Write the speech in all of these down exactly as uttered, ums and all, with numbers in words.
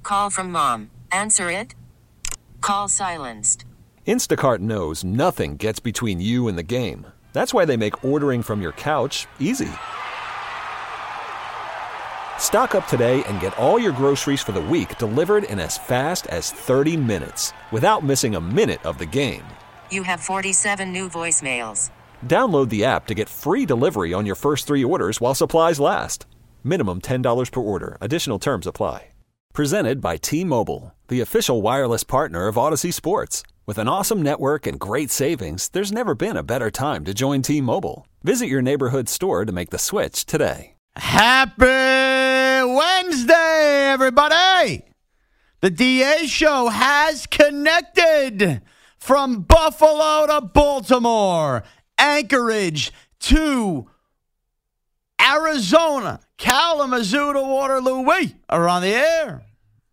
Call from mom. Answer it. Call silenced. Instacart knows nothing gets between you and the game. That's why they make ordering from your couch easy. Stock up today and get all your groceries for the week delivered in as fast as thirty minutes without missing a minute of the game. You have forty-seven new voicemails. Download the app to get free delivery on your first three orders while supplies last. Minimum ten dollars per order. Additional terms apply. Presented by T-Mobile, the official wireless partner of Odyssey Sports. With an awesome network and great savings, there's never been a better time to join T-Mobile. Visit your neighborhood store to make the switch today. Happy Wednesday, everybody! The D A Show has connected from Buffalo to Baltimore, Anchorage to Arizona, Kalamazoo to Waterloo. We are on the air.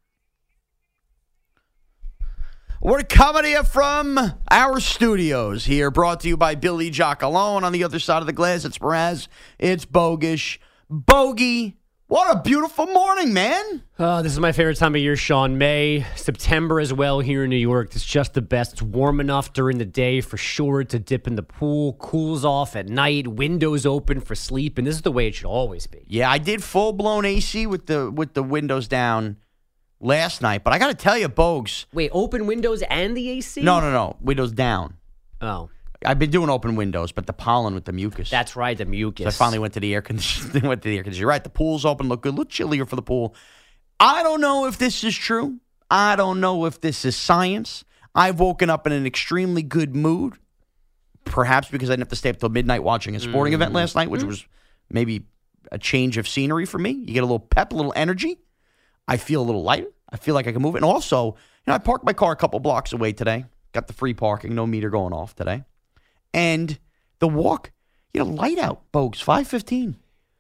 We're coming to you from our studios here, brought to you by Billy Giacalone. On the other side of the glass, it's Mraz. It's Bogish. Bogey, what a beautiful morning, man. Oh, this is my favorite time of year, Sean. May, September as well here in New York. It's just the best. It's warm enough during the day for sure to dip in the pool. Cools off at night. Windows open for sleep. And this is the way it should always be. Yeah, I did full-blown A C with the with the windows down last night. But I got to tell you, Bogues. Wait, open windows and the A C? No, no, no. Windows down. Oh. I've been doing open windows, but the pollen with the mucus. That's right, the mucus. So I finally went to the air conditioning. went to the air conditioning. You're right. The pool's open. Look good. A little chillier for the pool. I don't know if this is true. I don't know if this is science. I've woken up in an extremely good mood, perhaps because I didn't have to stay up till midnight watching a sporting mm. event last night, which mm. was maybe a change of scenery for me. You get a little pep, a little energy. I feel a little lighter. I feel like I can move it. And also, you know, I parked my car a couple blocks away today. Got the free parking, no meter going off today. And the walk, you know, light out, Bogues, five fifteen.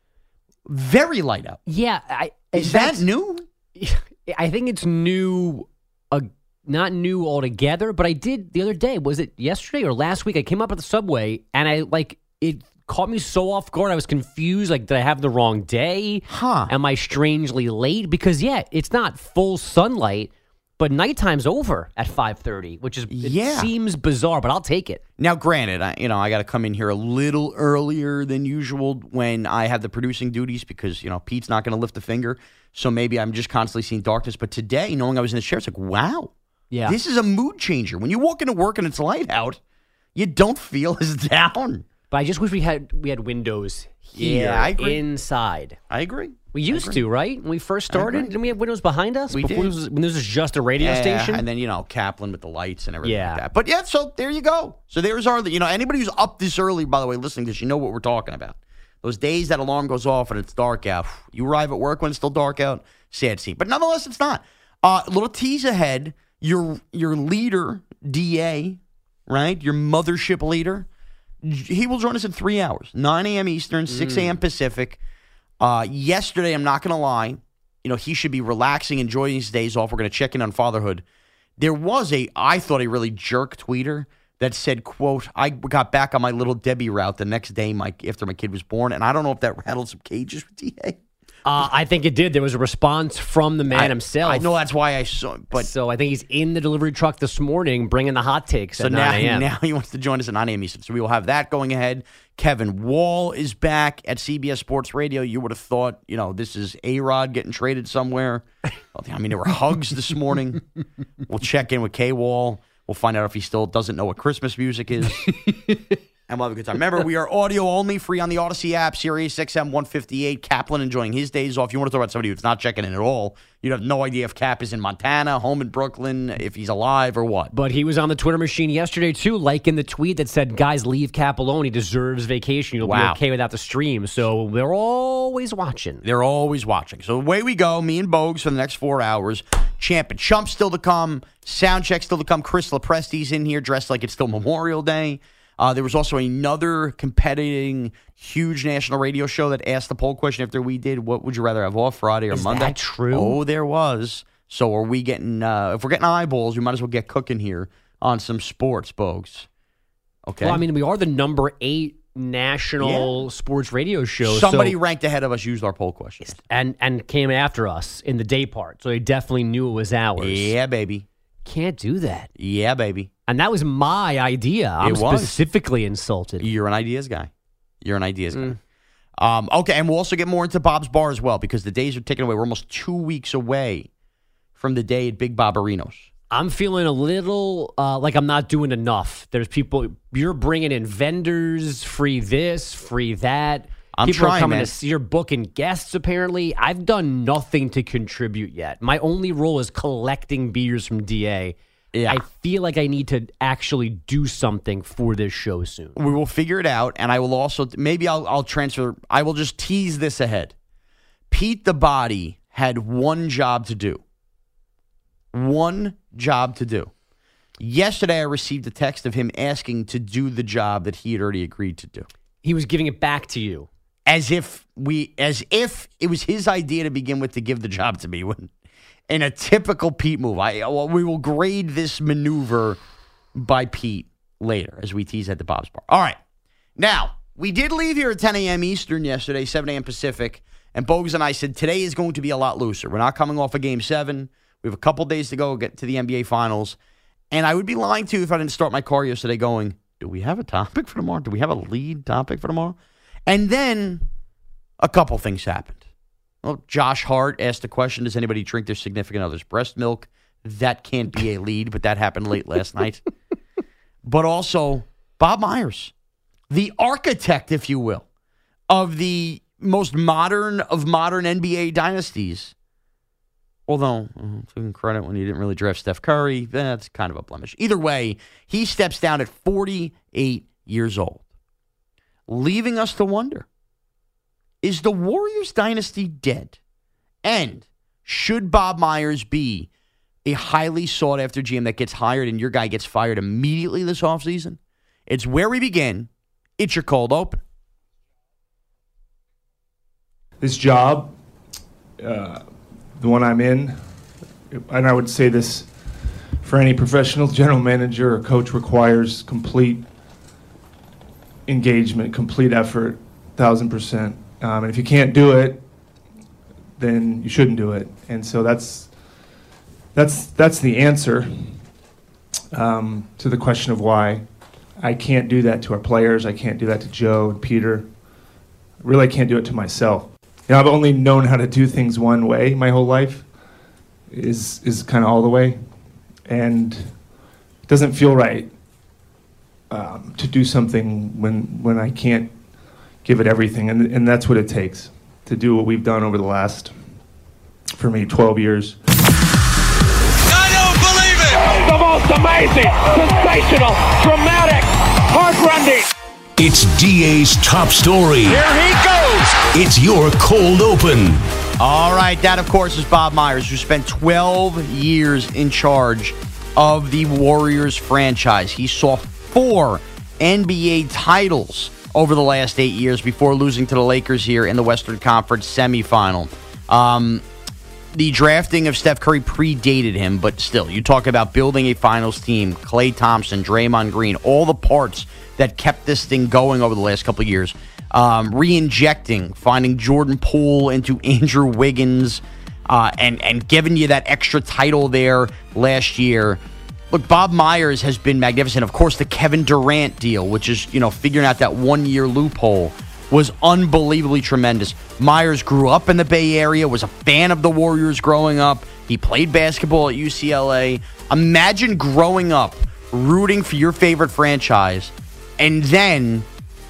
Very light out. Yeah. I, Is that new? I think it's new, uh, not new altogether, but I did the other day, was it yesterday or last week? I came up at the subway and I, like, it caught me so off guard. I was confused. Like, did I have the wrong day? Huh. Am I strangely late? Because, yeah, it's not full sunlight. But nighttime's over at five thirty, which is it yeah. seems bizarre, but I'll take it. Now, granted, I, you know, I got to come in here a little earlier than usual when I have the producing duties because, you know, Pete's not going to lift a finger. So maybe I'm just constantly seeing darkness. But today, knowing I was in the chair, it's like, wow, yeah, this is a mood changer. When you walk into work and it's light out, you don't feel as down. But I just wish we had we had windows here yeah, I agree. inside. I agree. We used to, right? When we first started, didn't we have windows behind us? We Before did. This was, when this was just a radio yeah, station? And then, you know, Kaplan with the lights and everything yeah. like that. But, yeah, so there you go. So there's our, you know, anybody who's up this early, by the way, listening to this, you know what we're talking about. Those days that alarm goes off and it's dark out. You arrive at work when it's still dark out, sad scene. But nonetheless, it's not. Uh, a little tease ahead. Your, your leader, D A, right, your mothership leader, he will join us in three hours, nine a.m. Eastern, six a.m. Pacific. Uh, yesterday, I'm not going to lie, you know, he should be relaxing, enjoying his days off. We're going to check in on fatherhood. There was a, I thought, a really jerk tweeter that said, quote, I got back on my little Debbie route the next day my, after my kid was born, and I don't know if that rattled some cages with D A. Uh, I think it did. There was a response from the man I, himself. I know that's why I saw but So I think he's in the delivery truck this morning bringing the hot takes so at now, nine a.m. now he wants to join us at nine a.m. Eastern. So we will have that going ahead. Kevin Wall is back at C B S Sports Radio. You would have thought, you know, this is A-Rod getting traded somewhere. I mean, there were hugs this morning. We'll check in with K-Wall. We'll find out if he still doesn't know what Christmas music is. And we'll have a good time. Remember, we are audio only, free on the Odyssey app, Sirius X M one fifty-eight. Kaplan enjoying his days off. You want to talk about somebody who's not checking in at all. You'd have no idea if Cap is in Montana, home in Brooklyn, if he's alive or what. But he was on the Twitter machine yesterday, too, liking the tweet that said, guys, leave Cap alone. He deserves vacation. You'll wow. be okay without the stream. So they're always watching. They're always watching. So away we go, me and Bogues for the next four hours. Champ and Chump still to come. Sound check still to come. Chris Lepresti's in here dressed like it's still Memorial Day. Uh, there was also another competing huge national radio show that asked the poll question after we did, what would you rather have off, Friday or Is Monday? that true? Oh, there was. So are we getting, uh, if we're getting eyeballs, we might as well get cooking here on some sports, Bogues. Okay. Well, I mean, we are the number eight national Yeah. sports radio show. Somebody so, ranked ahead of us used our poll questions. and and came after us in the day part, so they definitely knew it was ours. Yeah, baby. Can't do that. Yeah, baby. And that was my idea. I'm It was. specifically insulted. You're an ideas guy. You're an ideas guy. Mm. Um, okay, and we'll also get more into Bob's Bar as well because the days are ticking away. We're almost two weeks away from the day at Big Bobberino's. I'm feeling a little uh, like I'm not doing enough. There's people, you're bringing in vendors, free this, free that. I'm people trying, are coming man. to see, you're booking guests, apparently. I've done nothing to contribute yet. My only role is collecting beers from D A. Yeah. I feel like I need to actually do something for this show soon. We will figure it out, and I will also maybe I'll I'll transfer. I will just tease this ahead. Pete the Body had one job to do. One job to do. Yesterday, I received a text of him asking to do the job that he had already agreed to do, He was giving it back to you. as if we, as if it was his idea to begin with to give the job to me. When, in a typical Pete move, I well, we will grade this maneuver by Pete later as we tease at the Bob's Bar. All right. Now, we did leave here at ten a.m. Eastern yesterday, seven a.m. Pacific, and Bogues and I said today is going to be a lot looser. We're not coming off of Game seven. We have a couple days to go get to the N B A Finals. And I would be lying to you if I didn't start my car yesterday going, do we have a topic for tomorrow? Do we have a lead topic for tomorrow? And then a couple things happened. Well, Josh Hart asked the question, does anybody drink their significant other's breast milk? That can't be a lead, but that happened late last night. But also, Bob Myers, the architect, if you will, of the most modern of modern N B A dynasties. Although, uh, taking credit when he didn't really draft Steph Curry, that's kind of a blemish. Either way, he steps down at forty-eight years old, leaving us to wonder, is the Warriors dynasty dead? And should Bob Myers be a highly sought-after G M that gets hired and your guy gets fired immediately this offseason? It's where we begin. It's your cold open. This job, uh, the one I'm in, and I would say this for any professional general manager or coach, requires complete engagement, complete effort, thousand percent. Um, and if you can't do it, then you shouldn't do it. And so that's that's that's the answer um, to the question of why. I can't do that to our players. I can't do that to Joe and Peter. Really, I can't do it to myself. You know, I've only known how to do things one way my whole life, is is kind of all the way. And it doesn't feel right um, to do something when when I can't give it everything. And, and that's what it takes to do what we've done over the last, for me, twelve years. I don't believe it! The most amazing, sensational, dramatic, heart-rending. It's D A's top story. Here he goes! It's your cold open. All right, that, of course, is Bob Myers, who spent twelve years in charge of the Warriors franchise. He saw four N B A titles over the last eight years before losing to the Lakers here in the Western Conference semifinal. Um, the drafting of Steph Curry predated him, but still, you talk about building a finals team, Klay Thompson, Draymond Green, all the parts that kept this thing going over the last couple of years. Um, re-injecting, finding Jordan Poole into Andrew Wiggins, uh, and, and giving you that extra title there last year. Look, Bob Myers has been magnificent. Of course, the Kevin Durant deal, which is, you know, figuring out that one-year loophole, was unbelievably tremendous. Myers grew up in the Bay Area, was a fan of the Warriors growing up. He played basketball at U C L A. Imagine growing up, rooting for your favorite franchise, and then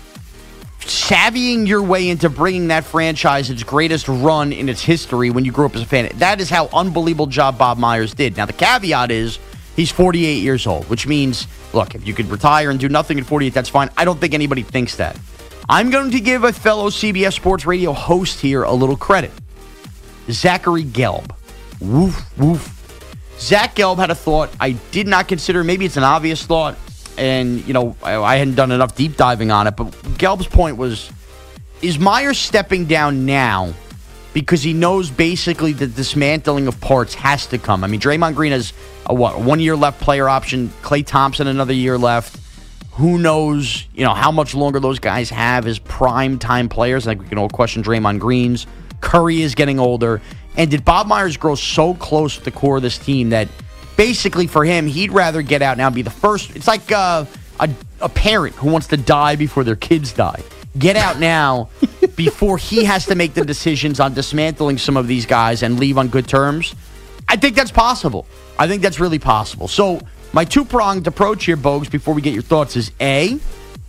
savvying your way into bringing that franchise its greatest run in its history when you grew up as a fan. That is how unbelievable job Bob Myers did. Now, the caveat is he's forty-eight years old, which means, look, if you could retire and do nothing at forty-eight, that's fine. I don't think anybody thinks that. I'm going to give a fellow C B S Sports Radio host here a little credit. Zachary Gelb. Woof, woof. Zach Gelb had a thought I did not consider. Maybe it's an obvious thought, and, you know, I, I hadn't done enough deep diving on it, but Gelb's point was, is Myers stepping down now because he knows basically the dismantling of parts has to come? I mean, Draymond Green has a, what, a one-year left player option, Klay Thompson another year left. Who knows, you know, how much longer those guys have as prime time players? I think we can all question Draymond Green's. Curry is getting older. And did Bob Myers grow so close to the core of this team that basically for him, he'd rather get out now and be the first? It's like uh, a, a parent who wants to die before their kids die. Get out now before he has to make the decisions on dismantling some of these guys and leave on good terms. I think that's possible. I think that's really possible. So my two-pronged approach here, Bogues, before we get your thoughts is A,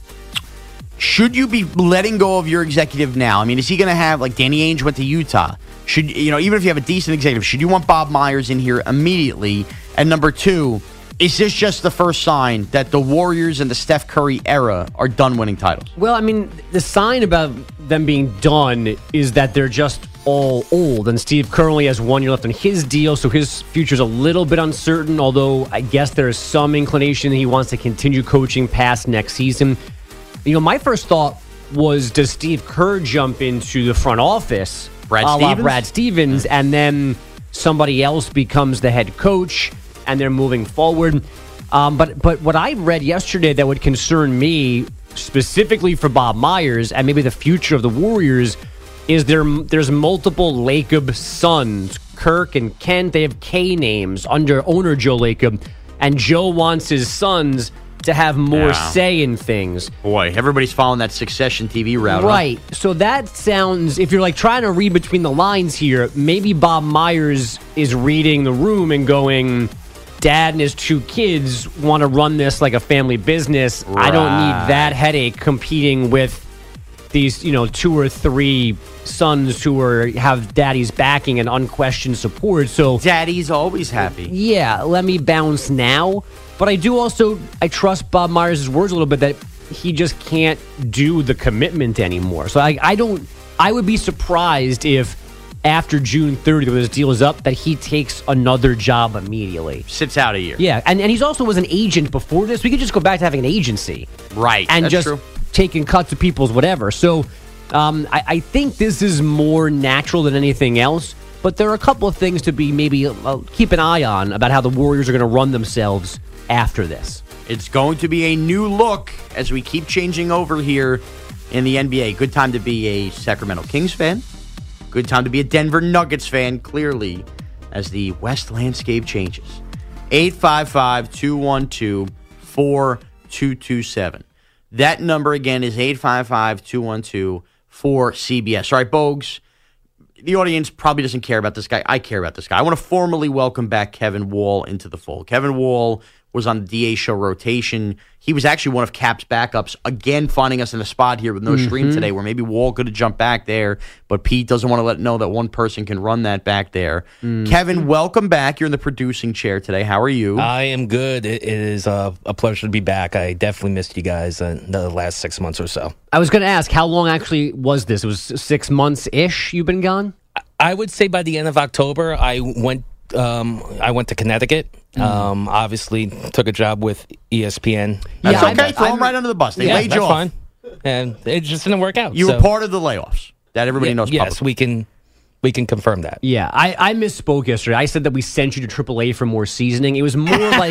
should you be letting go of your executive now? I mean, is he going to have, like Danny Ainge went to Utah? Should, you know, even if you have a decent executive, should you want Bob Myers in here immediately? And number two, is this just the first sign that the Warriors and the Steph Curry era are done winning titles? Well, I mean, the sign about them being done is that they're just all old. And Steve Kerr only has one year left on his deal, so his future's a little bit uncertain, although I guess there is some inclination that he wants to continue coaching past next season. You know, my first thought was, does Steve Kerr jump into the front office, Brad a la Stevens? Brad Stevens, and then somebody else becomes the head coach, and they're moving forward? Um, but but what I read yesterday that would concern me, specifically for Bob Myers and maybe the future of the Warriors, is there there's multiple Lacob sons, Kirk and Kent. They have K names under owner Joe Lacob, and Joe wants his sons to have more Yeah. say in things. Boy, everybody's following that Succession T V route. huh? Right. So that sounds, if you're like trying to read between the lines here, maybe Bob Myers is reading the room and going, Dad and his two kids want to run this like a family business. I don't need that headache competing with these, you know, two or three sons who are have daddy's backing and unquestioned support. So Daddy's always happy. yeah, let me bounce now. But I do also, I trust Bob Myers' words a little bit that he just can't do the commitment anymore. So I, I don't, I would be surprised if after June thirtieth, when this deal is up, that he takes another job immediately. Sits out a year. Yeah, and, and he's also was an agent before this. We could just go back to having an agency. Right. And That's just true. taking cuts of people's whatever. So um, I, I think this is more natural than anything else. But there are a couple of things to be maybe uh, keep an eye on about how the Warriors are going to run themselves after this. It's going to be a new look as we keep changing over here in the N B A. Good time to be a Sacramento Kings fan. Good time to be a Denver Nuggets fan, clearly, as the West landscape changes. eight five five, two one two, four two two seven. That number again is eight five five, two one two, four C B S. All right, Bogues, the audience probably doesn't care about this guy. I care about this guy. I want to formally welcome back Kevin Wall into the fold. Kevin Wall was on the D A show rotation. He was actually one of Cap's backups, again finding us in a spot here with no stream Mm-hmm. today where maybe Wall could have jumped back there, but Pete doesn't want to let know that one person can run that back there. Mm-hmm. Kevin, welcome back. You're in the producing chair today. How are you? I am good. It it is a, a pleasure to be back. I definitely missed you guys in the last six months or so. I was going to ask, how long actually was this? It was six months-ish you've been gone? I would say by the end of October, I went um, I went to Connecticut. Um, obviously, took a job with E S P N. That's Yeah, okay. I'm- Throw him I'm- right under the bus. They yeah, laid that's you off. fine. And it just didn't work out. You so, were part of the layoffs. That everybody yeah, knows Yes, publicly. we can we can confirm that. Yeah, I, I misspoke yesterday. I said that we sent you to triple A for more seasoning. It was more like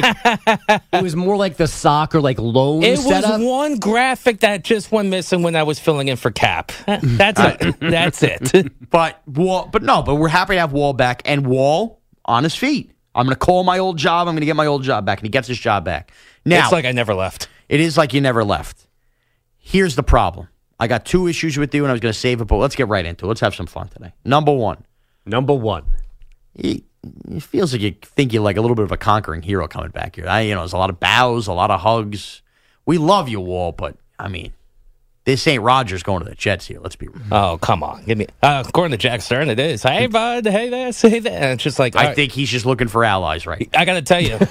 it was more like the soccer like loan It setup. was one graphic that just went missing when I was filling in for Cap. That's it. That's it. But Wall, but no, but we're happy to have Wall back, and Wall on his feet. I'm going to call my old job. I'm going to get my old job back, and he gets his job back. Now, It's like I never left. it is like you never left. Here's the problem. I got two issues with you, and I was going to save it, but let's get right into it. Let's have some fun today. Number one, Number one. it, it feels like you think you're like a little bit of a conquering hero coming back here. I, you know, there's a lot of bows, a lot of hugs. We love you, Wall, but I mean, this ain't Rodgers going to the Jets here. Let's be real. Oh, come on. Give me uh, according to Jack Stern, it is. Hey, bud. Hey, this. Hey, that. And it's just like, all I right. think he's just looking for allies, right? I got to tell you,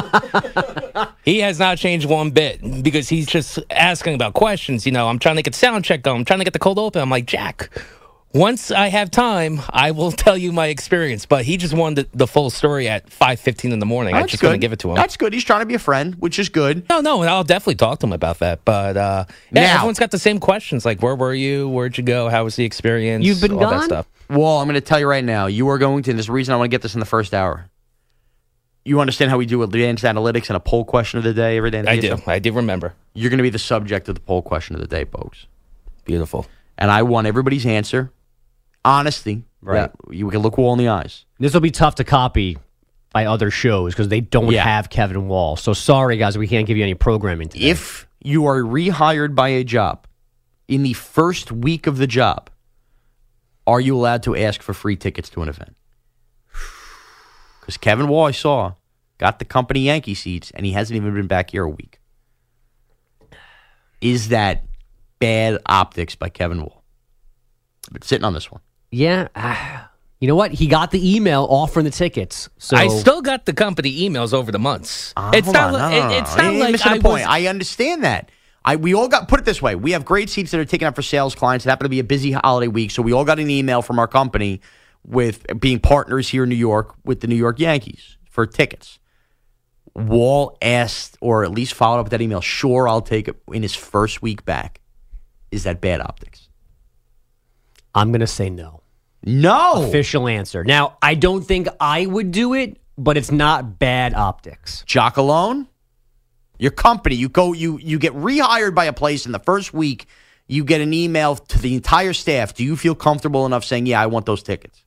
he has not changed one bit because he's just asking about questions. You know, I'm trying to get sound check going. I'm trying to get the cold open. I'm like, Jack, once I have time, I will tell you my experience. But he just wanted the, the full story at five fifteen in the morning. I'm That's just good. going to give it to him. That's good. He's trying to be a friend, which is good. No, no, and I'll definitely talk to him about that. But uh, yeah, Now- everyone's got the same questions. Like, where were you? Where'd you go? How was the experience? You've been All gone? that stuff. Wall, I'm going to tell you right now, you are going to, and there's a reason I want to get this in the first hour. You understand how we do advanced analytics and a poll question of the day every day? I do. I do remember. You're going to be the subject of the poll question of the day, folks. Beautiful. And I want everybody's answer. Honesty. Right. You can look Wall in the eyes. This will be tough to copy by other shows because they don't Yeah. have Kevin Wall. So sorry, guys, we can't give you any programming today. If you are rehired by a job in the first week of the job, are you allowed to ask for free tickets to an event? Because Kevin Wall, I saw, got the company Yankee seats, and he hasn't even been back here a week. Is that bad optics by Kevin Wall? I've been sitting on this one. Yeah. ah, You know what? He got the email offering the tickets. So I still got the company emails over the months. Uh, it's hold not. on, no, li- no, no, it- It's no. not You're like missing I the point. was. I understand that. I we all got put it this way. We have great seats that are taken up for sales clients. It happened to be a busy holiday week, so we all got an email from our company with being partners here in New York with the New York Yankees for tickets. Wall asked, or at least followed up with that email. Sure, I'll take it in his first week back. Is that bad optics? I'm going to say no. No. Official answer. Now, I don't think I would do it, but it's not bad optics. Jock alone? Your company, you go, you you get rehired by a place in the first week, you get an email to the entire staff. Do you feel comfortable enough saying, yeah, I want those tickets?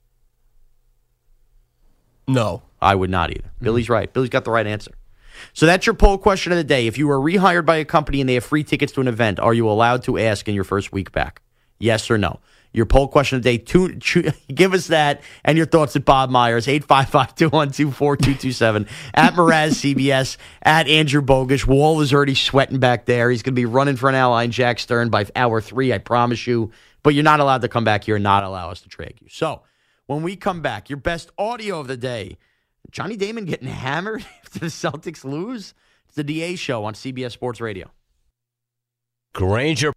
No. I would not either. Mm-hmm. Billy's right. Billy's got the right answer. So that's your poll question of the day. If you were rehired by a company and they have free tickets to an event, are you allowed to ask in your first week back? Yes or no? Your poll question of the day, two, two, give us that and your thoughts at Bob Myers, eight five five, two one two, four two two seven, at Mraz C B S, at Andrew Bogish. Wall is already sweating back there. He's going to be running for an ally in Jack Stern by hour three, I promise you. But you're not allowed to come back here and not allow us to drag you. So when we come back, your best audio of the day, Johnny Damon getting hammered after the Celtics lose? It's the D A Show on C B S Sports Radio. Granger.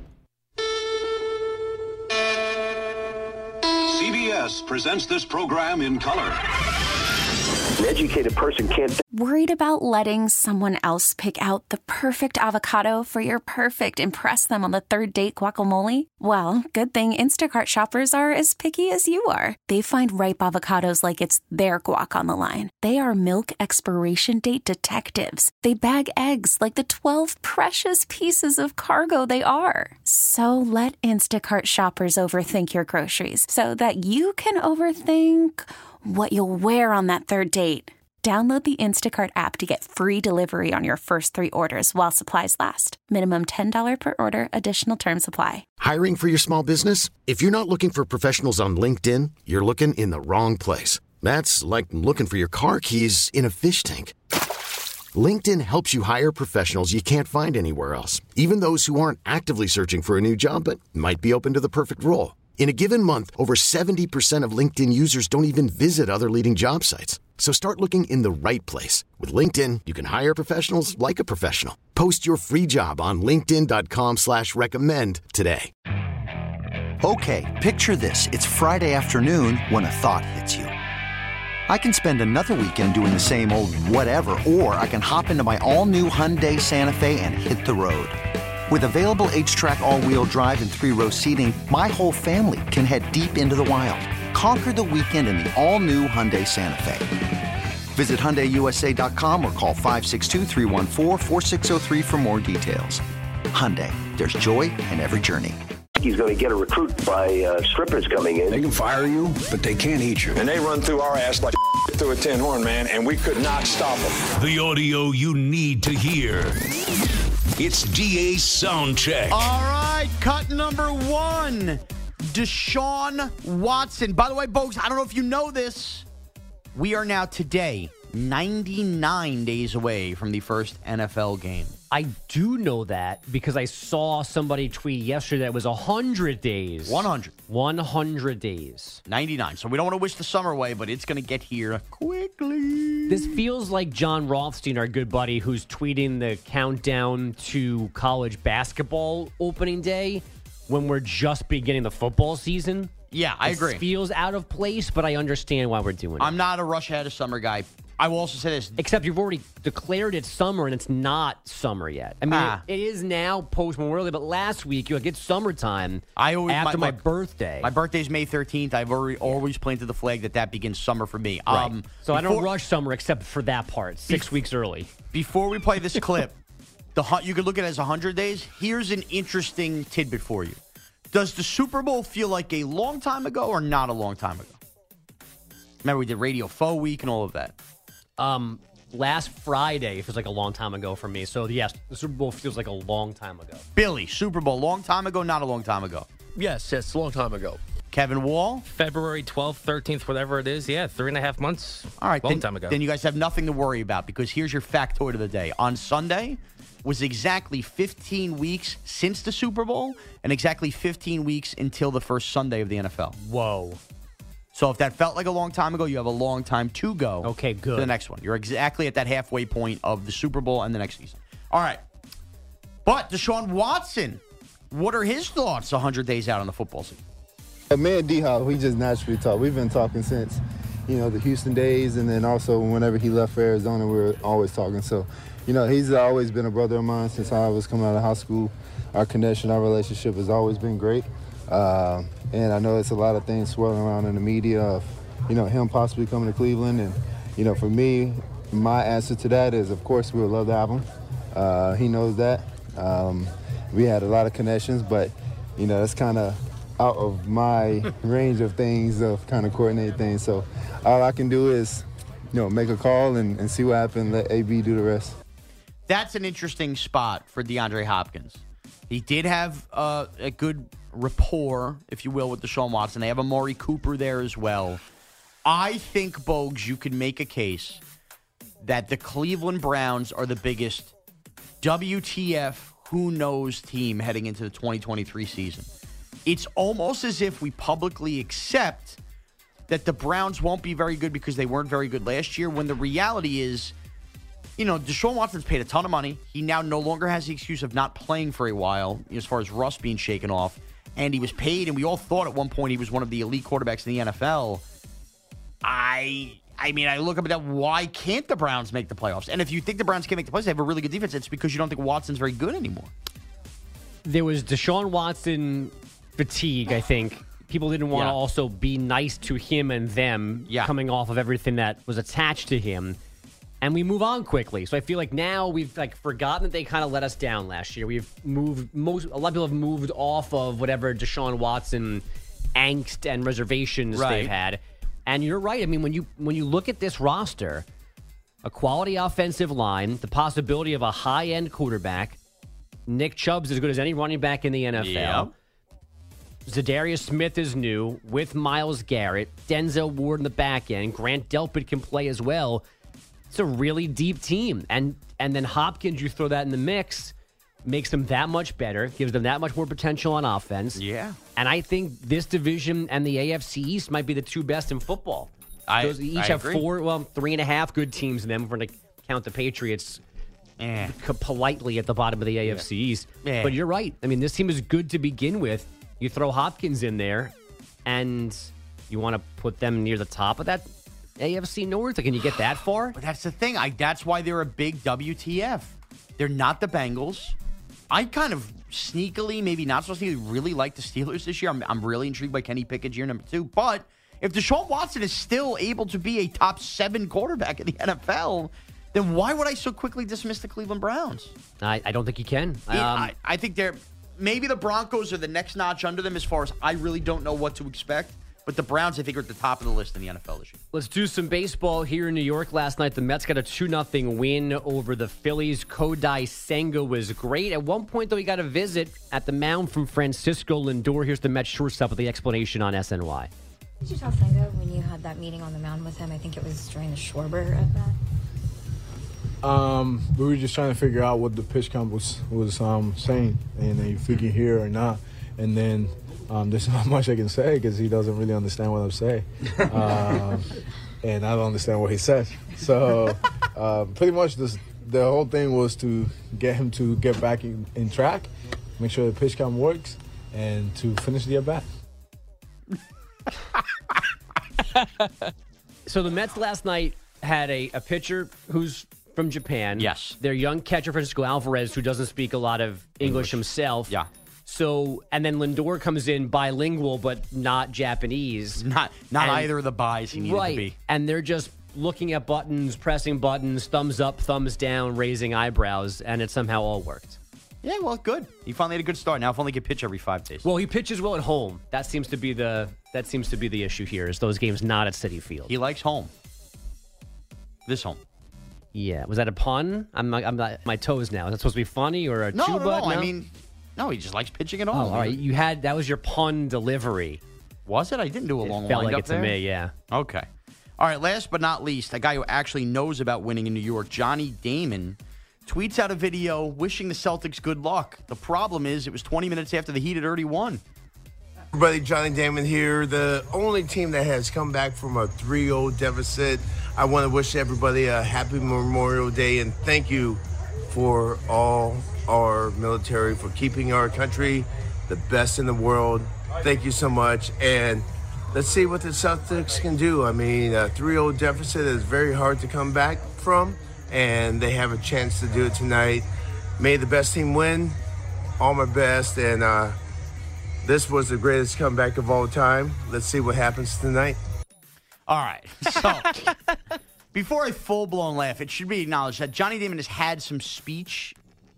C B S presents this program in color. An educated person can't. Worried about letting someone else pick out the perfect avocado for your perfect impress them on the third date guacamole? Well, good thing Instacart shoppers are as picky as you are. They find ripe avocados like it's their guac on the line. They are milk expiration date detectives. They bag eggs like the twelve precious pieces of cargo they are. So let Instacart shoppers overthink your groceries so that you can overthink what you'll wear on that third date. Download the Instacart app to get free delivery on your first three orders while supplies last. Minimum ten dollars per order. Additional terms apply. Hiring for your small business? If you're not looking for professionals on LinkedIn, you're looking in the wrong place. That's like looking for your car keys in a fish tank. LinkedIn helps you hire professionals you can't find anywhere else, even those who aren't actively searching for a new job but might be open to the perfect role. In a given month, over seventy percent of LinkedIn users don't even visit other leading job sites. So start looking in the right place. With LinkedIn, you can hire professionals like a professional. Post your free job on linkedin.com slash recommend today. Okay, picture this. It's Friday afternoon when a thought hits you. I can spend another weekend doing the same old whatever, or I can hop into my all-new Hyundai Santa Fe and hit the road. With available H-Track all-wheel drive and three-row seating, my whole family can head deep into the wild. Conquer the weekend in the all-new Hyundai Santa Fe. Visit Hyundai U S A dot com or call five six two, three one four, four six zero three for more details. Hyundai, there's joy in every journey. He's going to get a recruit by uh, strippers coming in. They can fire you, but they can't eat you. And they run through our ass like through a tin horn, man, and we could not stop them. The audio you need to hear. It's D A's Soundcheck. All right, cut number one. Deshaun Watson. By the way, Bogues, I don't know if you know this. We are now today ninety-nine days away from the first N F L game. I do know that because I saw somebody tweet yesterday that it was one hundred days. one hundred. one hundred days. ninety-nine. So we don't want to wish the summer away, but it's going to get here quickly. This feels like John Rothstein, our good buddy, who's tweeting the countdown to college basketball opening day when we're just beginning the football season. Yeah, I This agree. feels out of place, but I understand why we're doing it. I'm not a rush ahead of summer guy. I will also say this. Except you've already declared it summer, and it's not summer yet. I mean, Ah. it, it is now post-Memorial Day, but last week, you're like, it's summertime I always, after my, look, birthday. My birthday's May thirteenth. I've already, always planted the flag that that begins summer for me. Right. Um, so I don't before- rush summer except for that part, six Bef- weeks early. Before we play this clip, the hu- you could look at it as one hundred days. Here's an interesting tidbit for you. Does the Super Bowl feel like a long time ago or not a long time ago? Remember, we did Radio Faux Week and all of that. Um, last Friday feels like a long time ago for me. So, yes, the Super Bowl feels like a long time ago. Billy, Super Bowl, long time ago, not a long time ago. Yes, yes, a long time ago. Kevin Wall? February twelfth, thirteenth, whatever it is. Yeah, three and a half months. All right. Long then, time ago. Then you guys have nothing to worry about because here's your factoid of the day. On Sunday was exactly fifteen weeks since the Super Bowl and exactly fifteen weeks until the first Sunday of the N F L. Whoa. So if that felt like a long time ago, you have a long time to go. Okay, good. To the next one. You're exactly at that halfway point of the Super Bowl and the next season. All right. But Deshaun Watson, what are his thoughts one hundred days out on the football season? Me and D-Hop, we just naturally talk. We've been talking since, you know, the Houston days, and then also whenever he left for Arizona, we were always talking. So, you know, he's always been a brother of mine since I was coming out of high school. Our connection, our relationship has always been great. Uh, and I know it's a lot of things swirling around in the media of, you know, him possibly coming to Cleveland. And, you know, for me, my answer to that is, of course, we would love to have him. Uh, he knows that. Um, we had a lot of connections, but, you know, that's kind of out of my range of things, of kind of coordinate things. So all I can do is, you know, make a call and, and see what happens, let A B do the rest. That's an interesting spot for DeAndre Hopkins. He did have uh, a good rapport, if you will, with Deshaun Watson. They have Amari Cooper there as well. I think, Bogues, you could make a case that the Cleveland Browns are the biggest W T F, who knows team heading into the twenty twenty-three season. It's almost as if we publicly accept that the Browns won't be very good because they weren't very good last year, when the reality is, you know, Deshaun Watson's paid a ton of money. He now no longer has the excuse of not playing for a while, as far as rust being shaken off. And he was paid, and we all thought at one point he was one of the elite quarterbacks in the N F L. I I mean, I look up at that. Why can't the Browns make the playoffs? And if you think the Browns can't make the playoffs, they have a really good defense. It's because you don't think Watson's very good anymore. There was Deshaun Watson fatigue, I think. People didn't want to Yeah. also be nice to him and them Yeah. coming off of everything that was attached to him. And we move on quickly. So I feel like now we've like forgotten that they kind of let us down last year. We've moved most a lot of people have moved off of whatever Deshaun Watson angst and reservations Right. they've had. And you're right. I mean, when you when you look at this roster, a quality offensive line, the possibility of a high-end quarterback, Nick Chubb's as good as any running back in the N F L. Yep. Zadarius Smith is new with Myles Garrett, Denzel Ward in the back end, Grant Delpit can play as well. It's a really deep team. And and then Hopkins, you throw that in the mix, makes them that much better, gives them that much more potential on offense. Yeah. And I think this division and the A F C East might be the two best in football. I- Those each I have agree. four, well, three and a half good teams in them. If we're going to count the Patriots Eh. co- politely at the bottom of the A F C East. Yeah. But you're right. I mean, this team is good to begin with. You throw Hopkins in there, and you want to put them near the top of that A F C North? Like, can you get that far? But that's the thing. I that's why they're a big W T F. They're not the Bengals. I kind of sneakily, maybe not so sneakily, really like the Steelers this year. I'm, I'm really intrigued by Kenny Pickett's year number two. But if Deshaun Watson is still able to be a top seven quarterback in the N F L, then why would I so quickly dismiss the Cleveland Browns? I, I don't think you can. Um, I, I think they're maybe the Broncos are the next notch under them as far as I really don't know what to expect. But the Browns, I think, are at the top of the list in the N F L this year. Let's do some baseball here in New York. Last night, the Mets got a two nothing win over the Phillies. Kodai Senga was great. At one point, though, he got a visit at the mound from Francisco Lindor. Here's the Mets shortstop with the explanation on S N Y. Did you tell Senga when you had that meeting on the mound with him? I think it was during the Schwarber at bat. Um, we were just trying to figure out what the pitch count was was um, saying, and if we can hear or not. And then um, there's not much I can say because he doesn't really understand what I'm saying, um, and I don't understand what he said. So uh, pretty much this, the whole thing was to get him to get back in, in track, make sure the pitch count works, and to finish the at bat. So the Mets last night had a, a pitcher who's from Japan. Yes. Their young catcher, Francisco Alvarez, who doesn't speak a lot of English, English. himself. Yeah. So, and then Lindor comes in bilingual, but not Japanese. Not not And- either of the buys he needed right. to be. And they're just looking at buttons, pressing buttons, thumbs up, thumbs down, raising eyebrows, and it somehow all worked. Yeah, well, good. He finally had a good start. Now if only he can pitch every five days. Well, he pitches well at home. That seems to be the that seems to be the issue here. Is those games not at Citi Field? He likes home. This home. Yeah, was that a pun? I'm not, I'm not my toes now. Is that supposed to be funny or a No, chew no, butt? no. I mean, no, he just likes pitching at oh, home. all right. You had that was your pun delivery. Was it? I didn't do a It long felt wind like up it there. to me. Yeah. Okay. All right, last but not least, a guy who actually knows about winning in New York, Johnny Damon, tweets out a video wishing the Celtics good luck. The problem is it was twenty minutes after the Heat had already won. Everybody, Johnny Damon here, the only team that has come back from a three oh deficit. I want to wish everybody a happy Memorial Day and thank you for all our military for keeping our country the best in the world. Thank you so much. And let's see what the Celtics can do. I mean, a three oh deficit is very hard to come back from, and they have a chance to do it tonight. May the best team win. All my best, and uh, this was the greatest comeback of all time. Let's see what happens tonight. All right. So, before I full-blown laugh, it should be acknowledged that Johnny Damon has had some speech,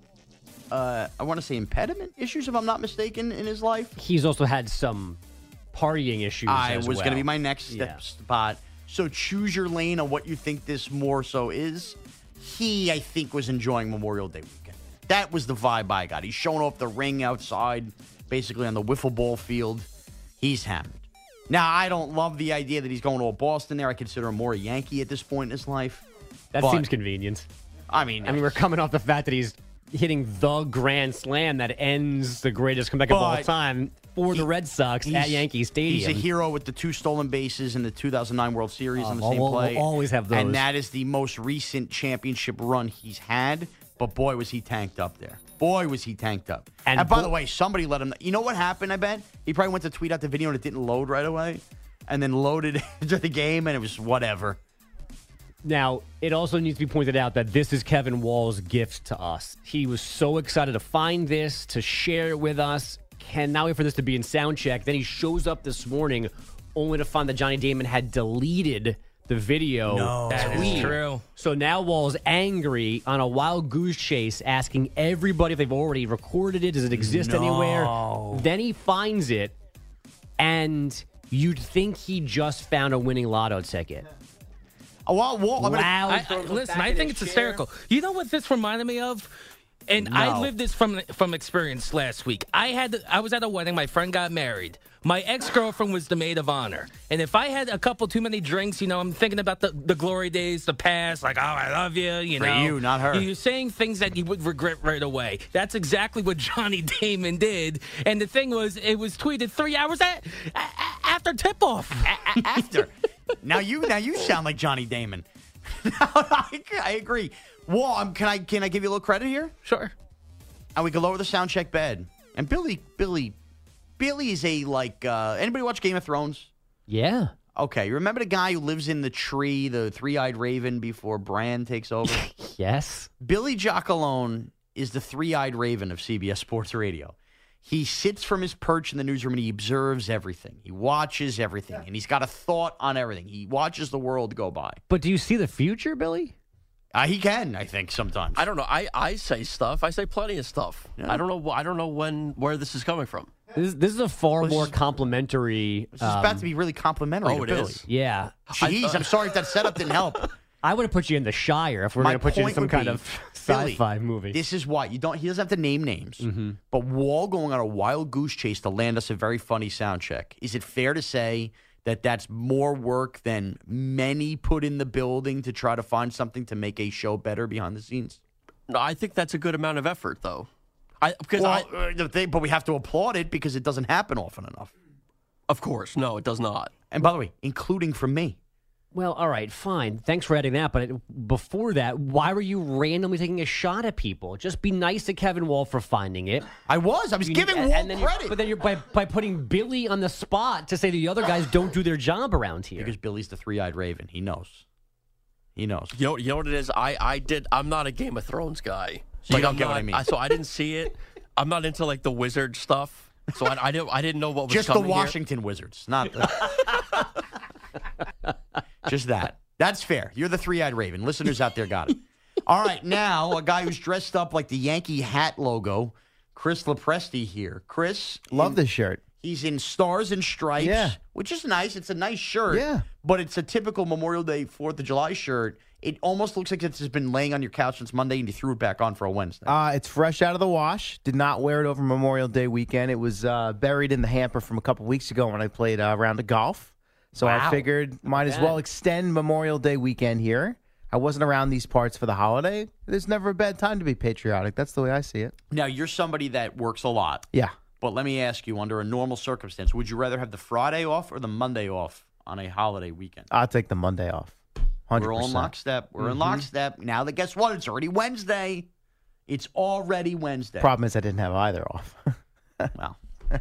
uh, I want to say impediment issues, if I'm not mistaken, in his life. He's also had some partying issues. I as was well. going to be my next step Yeah. spot. So choose your lane on what you think this more so is. He, I think, was enjoying Memorial Day weekend. That was the vibe I got. He's showing off the ring outside, basically on the wiffle ball field. He's hammered. Now, I don't love the idea that he's going to a Boston there. I consider him more a Yankee at this point in his life. That But, seems convenient. I mean, I mean, we're coming off the fact that he's hitting the grand slam that ends the greatest comeback of all But time for the Red Sox at he's- Yankee Stadium. He's a hero with the two stolen bases in the two thousand nine World Series Oh, on the we'll- same we'll play. always have those. And that is the most recent championship run he's had. But boy, was he tanked up there. Boy, was he tanked up. And, And by bo- the way, somebody let him. You know what happened, I bet? He probably went to tweet out the video and it didn't load right away. And then loaded into the game and it was whatever. Now, it also needs to be pointed out that this is Kevin Wall's gift to us. He was so excited to find this, to share it with us. Cannot wait for this to be in sound check. Then he shows up this morning only to find that Johnny Damon had deleted the video. No. That tweet. is true. So now Wall's angry on a wild goose chase, asking everybody if they've already recorded it. Does it exist No. anywhere? Then he finds it, and you'd think he just found a winning lotto ticket. Oh, well, Wall, I'm gonna- Wow. I, I, listen, I think it's hysterical. You know what this reminded me of? And I No. lived this from from experience last week. I had I was at a wedding. My friend got married. My ex-girlfriend was the maid of honor. And if I had a couple too many drinks, you know, I'm thinking about the, the glory days, the past, like, oh, I love you, you For know. you, not her. You're saying things that you would regret right away. That's exactly what Johnny Damon did. And the thing was, it was tweeted three hours at, a, a- after tip-off. A- after. now you now you sound like Johnny Damon. I, I agree. Wall, um, can I can I give you a little credit here? Sure. And we can lower the sound check bed. And Billy Billy Billy is a like uh, anybody watch Game of Thrones? Yeah. Okay, you remember the guy who lives in the tree, the three-eyed raven before Bran takes over? Yes. Billy Giacalone is the three-eyed raven of C B S Sports Radio. He sits from his perch in the newsroom and he observes everything. He watches everything, and he's got a thought on everything. He watches the world go by. But do you see the future, Billy? Uh, he can, I think, sometimes. I don't know. I, I say stuff. I say plenty of stuff. Yeah. I don't know. I don't know when where this is coming from. This, this is a far Well, more this- complimentary. This is about to be really complimentary Oh, to it Billy. is? Yeah. Jeez, I'm sorry if that setup didn't help. I would have put you in The Shire if we we're My going to put you in point some would kind be, of Billy, sci-fi movie. This is why you don't. He doesn't have to name names, Mm-hmm. but Wall going on a wild goose chase to land us a very funny sound check. Is it fair to say that that's more work than many put in the building to try to find something to make a show better behind the scenes? No, I think that's a good amount of effort, though. I because Well, I, uh, the thing, but we have to applaud it because it doesn't happen often enough. of course, no, it does not. And by the way, including from me. Well, all right, fine. Thanks for adding that. But it- before that, why were you randomly taking a shot at people? Just be nice to Kevin Wall for finding it. I was. I was You- giving and- Wall and then you're- credit. But then you're by, by putting Billy on the spot to say the other guys don't do their job around here. Because Billy's the three-eyed raven. He knows. He knows. You know, you know what it is? I, I did. I'm not a Game of Thrones guy. So you don't I'm get not, what I mean. So I didn't see it. I'm not into like the wizard stuff. So I, I didn't. I didn't know what was Just the coming Washington here. Wizards, not the. Just that. That's fair. You're the three-eyed raven. Listeners out there got it. All right, now a guy who's dressed up like the Yankee hat logo, Chris Lepresti here. Chris, love in, this shirt. He's in Stars and Stripes, Yeah. which is nice. It's a nice shirt. Yeah. But it's a typical Memorial Day, fourth of July shirt. It almost looks like it's just been laying on your couch since Monday and you threw it back on for a Wednesday. Uh, it's fresh out of the wash. Did not wear it over Memorial Day weekend. It was uh, buried in the hamper from a couple weeks ago when I played a uh, round of golf. So Wow. I figured might as that. well extend Memorial Day weekend here. I wasn't around these parts for the holiday. There's never a bad time to be patriotic. That's the way I see it. Now, you're somebody that works a lot. Yeah. But let me ask you, under a normal circumstance, would you rather have the Friday off or the Monday off on a holiday weekend? I'll take the Monday off. one hundred percent. We're all in lockstep. We're in Mhm. lockstep. Now, that guess what? It's already Wednesday. It's already Wednesday. Problem is I didn't have either off. Well,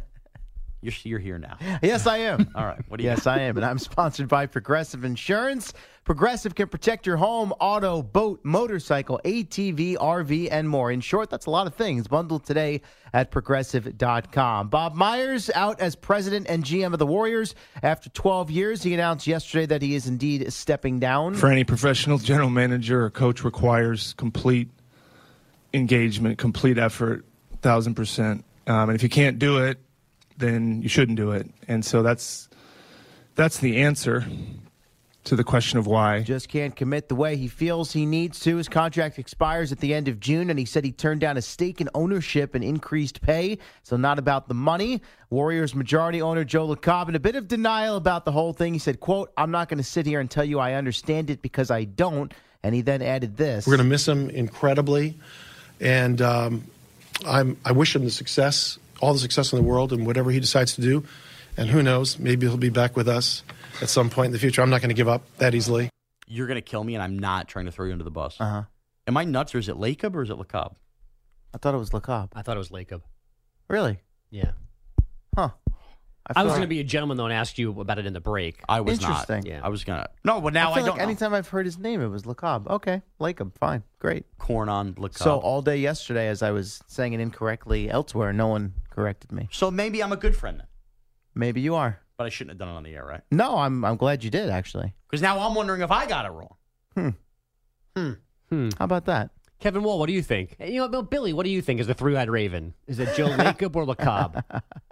you're, you're here now. Yes, I am. All right. What do you Yes, got? I am. And I'm sponsored by Progressive Insurance. Progressive can protect your home, auto, boat, motorcycle, A T V, R V, and more. In short, that's a lot of things. Bundled today at progressive dot com. Bob Myers out as president and G M of the Warriors. After twelve years, he announced yesterday that he is indeed stepping down. For any professional general manager or coach requires complete engagement, complete effort, one thousand percent. Um, and if you can't do it, then you shouldn't do it. And so that's that's the answer to the question of why. Just can't commit the way he feels he needs to. His contract expires at the end of June, and he said he turned down a stake in ownership and increased pay, so not about the money. Warriors majority owner Joe LaCobb in a bit of denial about the whole thing. He said, quote, "I'm not going to sit here and tell you I understand it because I don't." And he then added this. We're going to miss him incredibly, and um, I'm, I wish him the success, all the success in the world, and whatever he decides to do. And who knows, maybe he'll be back with us at some point in the future. I'm not going to give up that easily. You're going to kill me, and I'm not trying to throw you under the bus. Uh-huh. Am I nuts, or is it Lacob, or is it LaCobb? I thought it was LaCobb. I thought it was Lacob. Really? Yeah. Huh. I, was feel going to like- be a gentleman, though, and ask you about it in the break. I was Interesting. not. Yeah. I was going to. No, but now I I, feel don't like know. anytime I've heard his name, it was LaCobb. Okay, Lacob, fine, great. Corn on LaCobb. So all day yesterday, as I was saying it incorrectly elsewhere, no one corrected me. So maybe I'm a good friend then. Maybe you are. But I shouldn't have done it on the air, right? No, I'm I'm glad you did, actually. Because now I'm wondering if I got it wrong. Hmm. Hmm. Hmm. How about that? Kevin Wall, what do you think? Hey, you know, Bill- Billy, what do you think is the three-eyed raven? Is it Joe Lacob or LaCobb?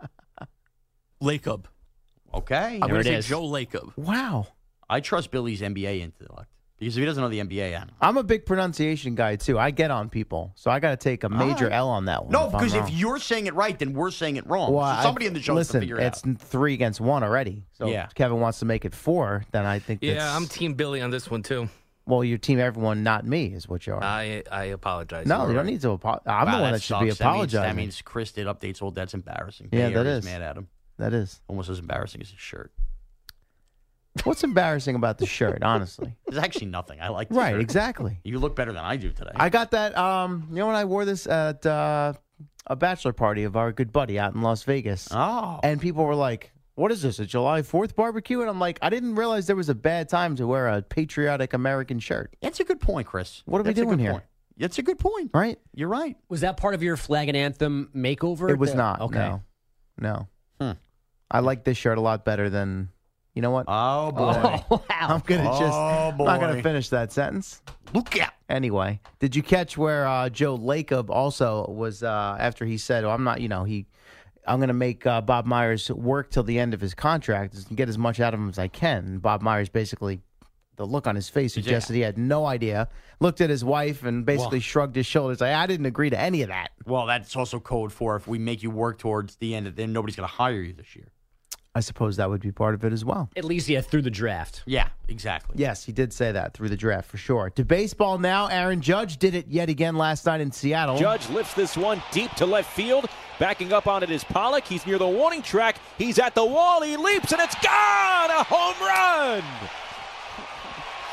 Lacob. Okay. I'm There going it to say is. Joe Lacob. Wow. I trust Billy's N B A intellect. Because if he doesn't know the N B A, I don't know. I'm a big pronunciation guy, too. I get on people, so I got to take a major right. L on that one. No, if I'm because if wrong. you're saying it right, then we're saying it wrong. Well, so I- somebody in the show has listen, to figure it it's out. three against one already. So Yeah. if Kevin wants to make it four, then I think that's... Yeah, I'm Team Billy on this one too. Well, you're team everyone, not me, is what you are. I I apologize. no, You're you don't right. need to apologize. I'm Wow, the one that that should be sucks. That means- apologizing. That means Chris did updates old. That's embarrassing. Yeah, Bay that Area's is. mad at him. That is. Almost as embarrassing as his shirt. What's embarrassing about the shirt, honestly? There's actually nothing. I like the Right, shirt. exactly. You look better than I do today. I got that. Um, you know when I wore this at uh, a bachelor party of our good buddy out in Las Vegas, oh. and people were like, "What is this? A July fourth barbecue?" And I'm like, "I didn't realize there was a bad time to wear a patriotic American shirt." That's a good point, Chris. What are we That's a doing good here? point. That's a good point. Right? You're right. Was that part of your flag and anthem makeover? It was The- not. Okay. No, no. Hmm. I like this shirt a lot better than. You know what? Oh boy. Oh, I'm gonna just. Oh, I'm not gonna boy. finish that sentence. Look out. Anyway, did you catch where uh, Joe Lacob also was uh, after he said, "Oh, I'm not," you know, he, I'm going to make uh, Bob Myers work till the end of his contract and get as much out of him as I can. And Bob Myers basically, the look on his face suggested he had no idea. Looked at his wife and basically Well- shrugged his shoulders. Like, I didn't agree to any of that. Well, that's also code for if we make you work towards the end, then nobody's going to hire you this year. I suppose that would be part of it as well. At least, yeah, through the draft. Yeah, exactly. Yes, he did say that through the draft for sure. To baseball now, Aaron Judge did it yet again last night in Seattle. Judge lifts this one deep to left field. Backing up on it is Pollock. He's near the warning track. He's at the wall. He leaps, and it's gone! A home run!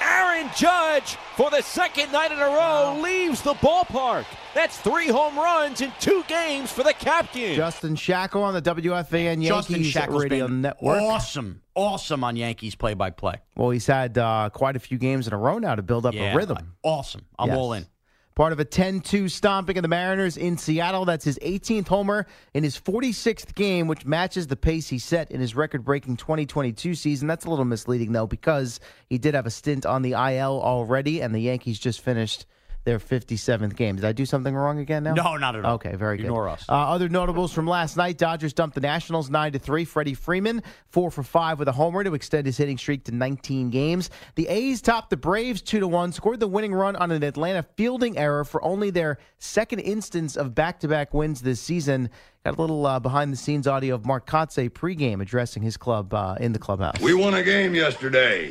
Aaron Judge, for the second night in a row, leaves the ballpark. That's three home runs in two games for the captain. Justin Shackle on the W F A N Justin Yankees Shackle's Radio been Network. awesome, awesome on Yankees play-by-play. Well, he's had uh, quite a few games in a row now to build up Yeah, a rhythm. Awesome. I'm Yes. all in. Part of a ten two stomping of the Mariners in Seattle. That's his eighteenth homer in his forty-sixth game, which matches the pace he set in his record-breaking twenty twenty-two season. That's a little misleading, though, because he did have a stint on the I L already, and the Yankees just finished their fifty-seventh game. Did I do something wrong again now? No, not at all. Okay, very good. Ignore us. Uh, other notables from last night, Dodgers dumped the Nationals nine to three. Freddie Freeman, four for five with a homer to extend his hitting streak to nineteen games. The A's topped the Braves two to one, scored the winning run on an Atlanta fielding error for only their second instance of back-to-back wins this season. Got a little uh, behind-the-scenes audio of Mark Kotsay pregame addressing his club uh, in the clubhouse. We won a game yesterday.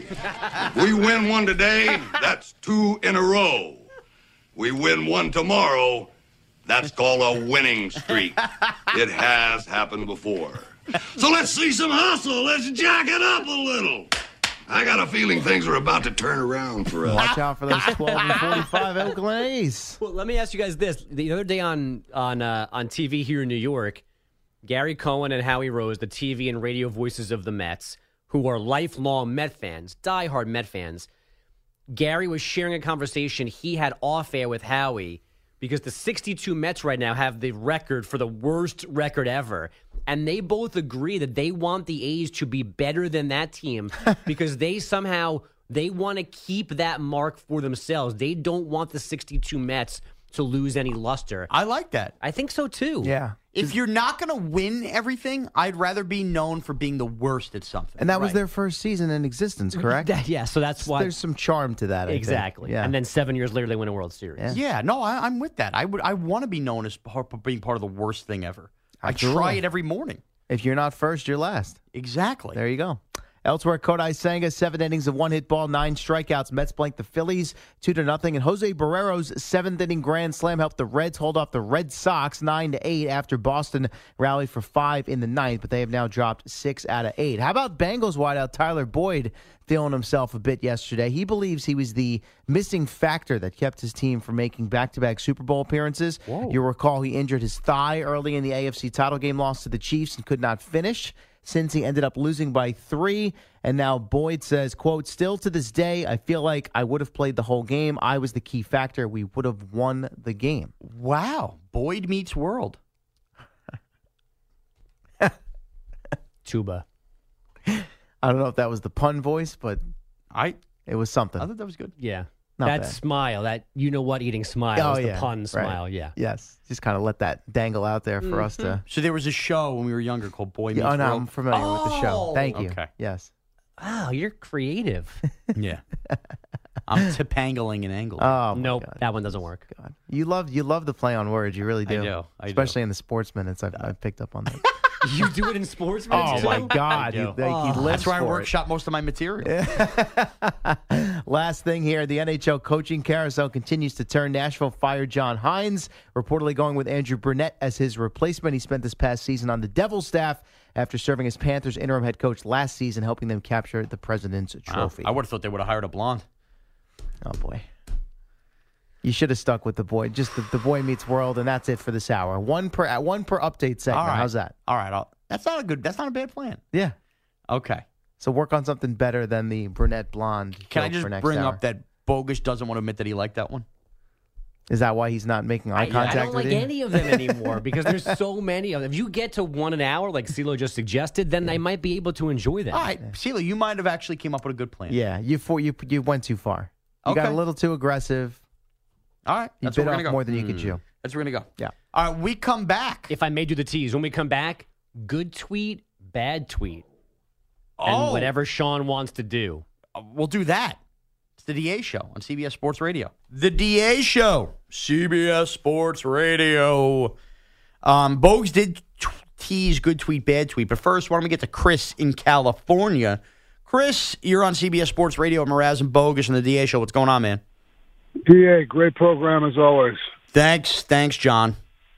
We win one today, that's two in a row. We win one tomorrow, that's called a winning streak. It has happened before. So let's see some hustle. Let's jack it up a little. I got a feeling things are about to turn around for us. Watch out for those twelve and forty-five Oakland A's. Well, let me ask you guys this: the other day on on uh, on T V here in New York, Gary Cohen and Howie Rose, the T V and radio voices of the Mets, who are lifelong Met fans, diehard Met fans. Gary was sharing a conversation he had off air with Howie because the sixty-two Mets right now have the record for the worst record ever. And they both agree that they want the A's to be better than that team because they somehow, they want to keep that mark for themselves. They don't want the sixty-two Mets to lose any luster. I like that. I think so, too. Yeah. If you're not going to win everything, I'd rather be known for being the worst at something. And that was Right. their first season in existence, correct? That- yeah, so that's why. There's some charm to that, I think. Exactly. Yeah. And then seven years later, they win a World Series. Yeah, no, I, I'm with that. I would. I want to be known as part, being part of the worst thing ever. I Absolutely. try it every morning. If you're not first, you're last. Exactly. There you go. Elsewhere, Kodai Senga, seven innings of one-hit ball, nine strikeouts. Mets blanked the Phillies two to nothing. And Jose Barrero's seventh-inning grand slam helped the Reds hold off the Red Sox nine to eight after Boston rallied for five in the ninth, but they have now dropped six out of eight. How about Bengals wideout Tyler Boyd feeling himself a bit yesterday? He believes he was the missing factor that kept his team from making back-to-back Super Bowl appearances. Whoa. You'll recall he injured his thigh early in the A F C title game, lost to the Chiefs, and could not finish. Since he ended up losing by three. And now Boyd says, quote, still to this day, I feel like I would have played the whole game. I was the key factor. We would have won the game. Wow. Boyd meets world. Tuba. I don't know if that was the pun voice, but I it was something. I thought that was good. Yeah. Not that bad. smile, that you know what eating smile Oh, is the yeah. pun Right. smile, yeah. Yes. Just kind of let that dangle out there for us to. So there was a show when we were younger called Boy Meets Yeah, oh, no, World. I'm familiar with the show. Oh. Thank you. Okay. Yes. Wow, you're creative. Yeah. I'm tip-angling and angling. Oh, my nope, God. that one doesn't work. God. You love you love the play on words. You really do. I do. I do. Especially in the sports minutes. I've, I've picked up on that. You do it in sports Oh, minutes, my too? God. I He, do. like, he Oh. lives That's where I for it. workshop most of my material. Last thing here, the N H L coaching carousel continues to turn. Nashville fired John Hines, reportedly going with Andrew Burnett as his replacement. He spent this past season on the Devils staff after serving as Panthers interim head coach last season, helping them capture the President's Trophy. Wow. I would have thought they would have hired a blonde. Oh, boy. You should have stuck with the boy. Just the, the boy meets world, and that's it for this hour. One per uh, one per update segment. All right. How's that? All right. I'll, that's not a good. That's not a bad plan. Yeah. Okay. So work on something better than the brunette blonde. Can I joke just for next bring hour. up that Bogus doesn't want to admit that he liked that one? Is that why he's not making eye I, contact I don't with like you? any of them anymore because there's so many of them. If you get to one an hour, like CeeLo just suggested, then I might be able to enjoy them. All right, Sheila, you might have actually came up with a good plan. Yeah, you for you you went too far. You got Okay. a little too aggressive. All right, You that's bit where we're off gonna go. more than you could chew. That's where we're gonna go. Yeah. All right, we come back. If I may do the tease, when we come back, good tweet, bad tweet, Oh. and whatever Sean wants to do. Uh, we'll do that. It's the D A Show on C B S Sports Radio. The D A Show, C B S Sports Radio. Um, Bogues did t- tease good tweet, bad tweet. But first, why don't we get to Chris in California? Chris, you're on C B S Sports Radio at Mraz and Bogus and the D A Show. What's going on, man? D A, great program as always. Thanks. Thanks, John.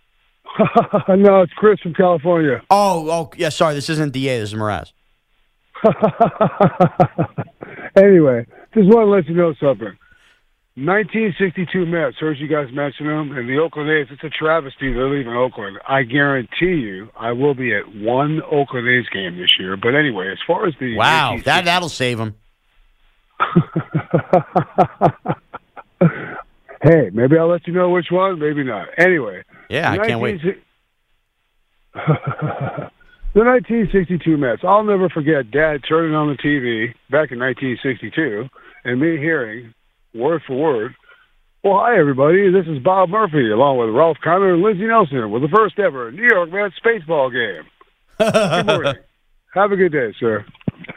No, it's Chris from California. Oh, oh, yeah, sorry. This isn't D A. This is Mraz. Anyway, just want to let you know something. nineteen sixty-two Mets, heard you guys mention them, and the Oakland A's, it's a travesty they're leaving Oakland. I guarantee you I will be at one Oakland A's game this year. But anyway, as far as the... Wow, that, that'll save them. Hey, maybe I'll let you know which one, maybe not. Anyway. Yeah, I can't wait. The nineteen sixty-two Mets. I'll never forget Dad turning on the T V back in nineteen sixty-two and me hearing, word for word, well, hi, everybody. This is Bob Murphy, along with Ralph Connor and Lindsey Nelson, with the first ever New York Mets baseball game. Good morning. Have a good day, sir.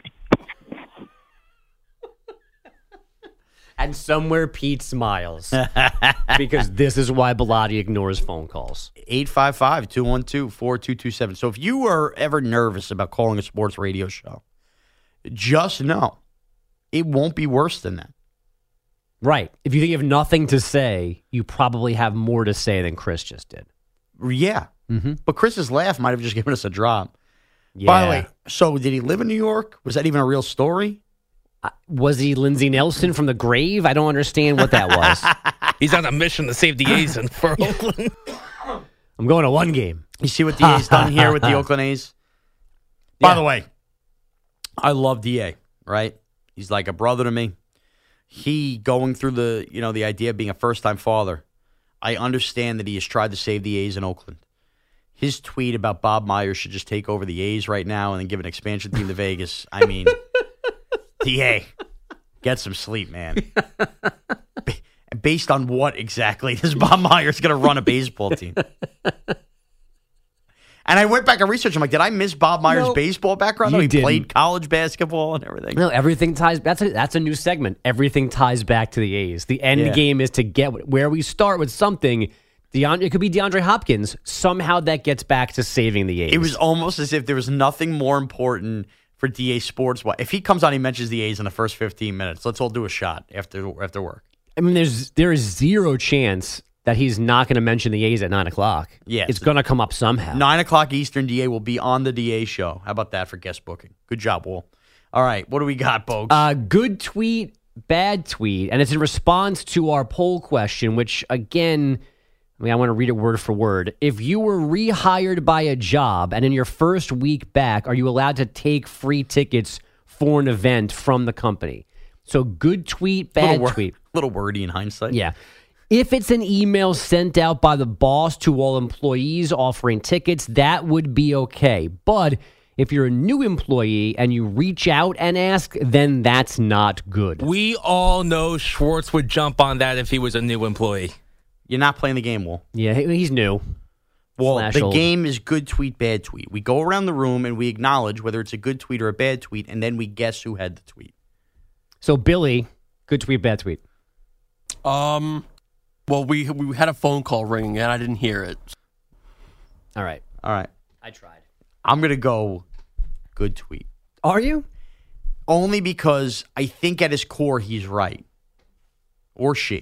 And somewhere Pete smiles because this is why Bilotti ignores phone calls. eight five five, two one two, four two two seven. So if you are ever nervous about calling a sports radio show, just know it won't be worse than that. Right. If you think you have nothing to say, you probably have more to say than Chris just did. Yeah. Mm-hmm. But Chris's laugh might have just given us a drop. Yeah. By the way, so did he live in New York? Was that even a real story? Uh, was he Lindsey Nelson from the grave? I don't understand what that was. He's on a mission to save the A's in for Oakland. I'm going to one game. You see what D A's done here with the Oakland A's? By yeah. the way, I love D A, right? He's like a brother to me. He going through the, you know, the idea of being a first-time father. I understand that he has tried to save the A's in Oakland. His tweet about Bob Myers should just take over the A's right now and then give an expansion team to Vegas. I mean, D A, get some sleep, man. Based on what exactly is Bob Myers going to run a baseball team? And I went back and researched. I'm like, did I miss Bob Myers' no, baseball background? No, he didn't. Played college basketball and everything. No, everything ties. That's a, that's a new segment. Everything ties back to the A's. The end yeah. game is to get where we start with something. DeAndre, it could be DeAndre Hopkins. Somehow that gets back to saving the A's. It was almost as if there was nothing more important for D A Sports. If he comes on, he mentions the A's in the first fifteen minutes. Let's all do a shot after after work. I mean, there's there is zero chance that he's not going to mention the A's at nine o'clock. Yeah, it's going to come up somehow. Nine o'clock Eastern, D A will be on the D A show. How about that for guest booking? Good job, Will. All right, what do we got, folks? Uh, good tweet, bad tweet, and it's in response to our poll question, which again, I mean, I want to read it word for word. If you were rehired by a job and in your first week back, are you allowed to take free tickets for an event from the company? So good tweet, bad little wor- tweet. Little wordy in hindsight. Yeah. If it's an email sent out by the boss to all employees offering tickets, that would be okay. But if you're a new employee and you reach out and ask, then that's not good. We all know Schwartz would jump on that if he was a new employee. You're not playing the game, Will. Yeah, he's new. Well, Slash the old. game is good tweet, bad tweet. We go around the room and we acknowledge whether it's a good tweet or a bad tweet, and then we guess who had the tweet. So, Billy, good tweet, bad tweet. Um... Well, we we had a phone call ringing, and I didn't hear it. All right. All right. I tried. I'm going to go good tweet. Are you? Only because I think at his core he's right. Or she.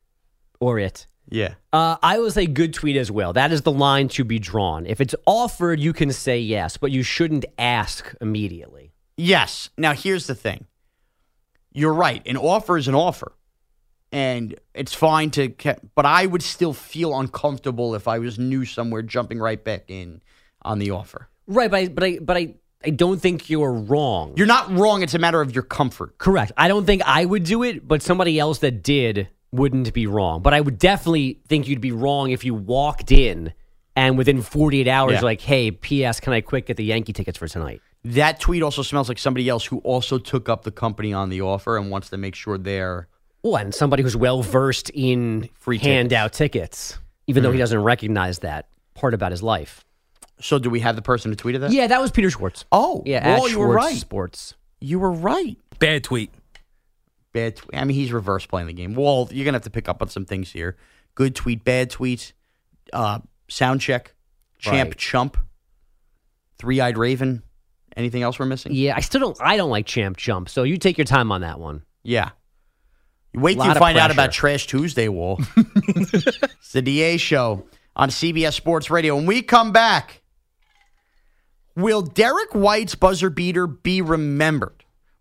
Or it. Yeah. Uh, I will say good tweet as well. That is the line to be drawn. If it's offered, you can say yes, but you shouldn't ask immediately. Yes. Now, here's the thing. You're right. An offer is an offer. And it's fine to, but I would still feel uncomfortable if I was new somewhere jumping right back in on the offer. Right, but I, but I, but I, I don't think you're wrong. You're not wrong. It's a matter of your comfort. Correct. I don't think I would do it, but somebody else that did wouldn't be wrong. But I would definitely think you'd be wrong if you walked in and within forty-eight hours, yeah. like, hey, P S, can I quick get the Yankee tickets for tonight? That tweet also smells like somebody else who also took up the company on the offer and wants to make sure they're. Oh, and somebody who's well-versed in free handout tickets, tickets even mm. though he doesn't recognize that part about his life. So do we have the person who tweeted that? Yeah, that was Peter Schwartz. Oh, yeah, well, you were right. Sports. You were right. Bad tweet. Bad tweet. I mean, he's reverse playing the game. Well, you're going to have to pick up on some things here. Good tweet, bad tweet, uh, sound check, champ right. chump, three-eyed raven. Anything else we're missing? Yeah, I still don't, I don't like champ chump, so you take your time on that one. Yeah. Wait till you find out about Trash Tuesday, Wall. It's the D A show on C B S Sports Radio. When we come back, will Derek White's buzzer beater be remembered?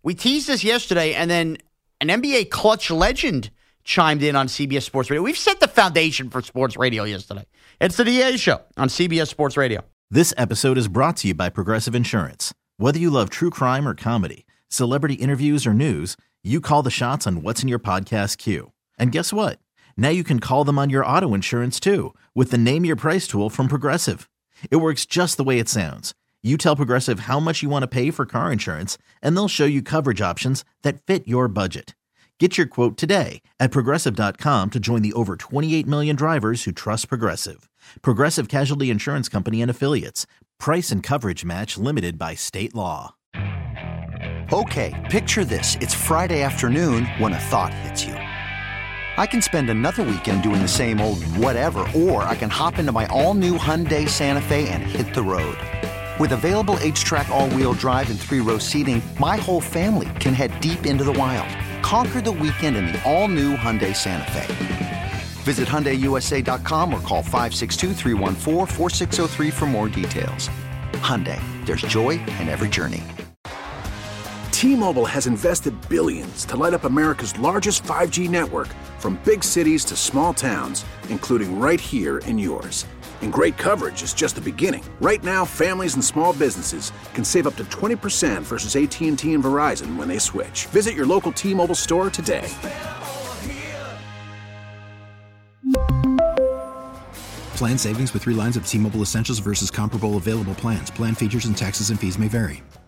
We teased this yesterday, and then an N B A clutch legend chimed in on C B S Sports Radio. We've set the foundation for sports radio yesterday. It's the D A Show on C B S Sports Radio. This episode is brought to you by Progressive Insurance. Whether you love true crime or comedy, celebrity interviews or news, you call the shots on what's in your podcast queue. And guess what? Now you can call them on your auto insurance too with the Name Your Price tool from Progressive. It works just the way it sounds. You tell Progressive how much you want to pay for car insurance, and they'll show you coverage options that fit your budget. Get your quote today at Progressive dot com to join the over twenty-eight million drivers who trust Progressive. Progressive Casualty Insurance Company and Affiliates. Price and coverage match limited by state law. Okay, picture this. It's Friday afternoon when a thought hits you. I can spend another weekend doing the same old whatever, or I can hop into my all-new Hyundai Santa Fe and hit the road. With available H-Track all-wheel drive and three-row seating, my whole family can head deep into the wild. Conquer the weekend in the all-new Hyundai Santa Fe. Visit Hyundai U S A dot com or call five six two, three one four, four six zero three for more details. Hyundai, there's joy in every journey. T-Mobile has invested billions to light up America's largest five G network, from big cities to small towns, including right here in yours. And great coverage is just the beginning. Right now, families and small businesses can save up to twenty percent versus A T and T and Verizon when they switch. Visit your local T-Mobile store today. Plan savings with three lines of T-Mobile Essentials versus comparable available plans. Plan features and taxes and fees may vary.